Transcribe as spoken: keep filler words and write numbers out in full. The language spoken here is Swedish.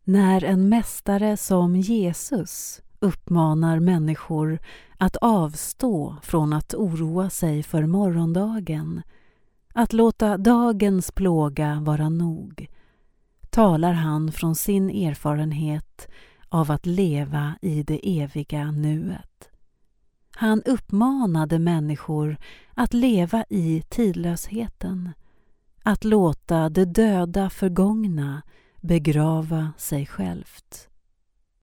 När en mästare som Jesus uppmanar människor att avstå från att oroa sig för morgondagen, att låta dagens plåga vara nog, talar han från sin erfarenhet av att leva i det eviga nuet. Han uppmanade människor att leva i tidlösheten, att låta det döda förgångna begrava sig självt.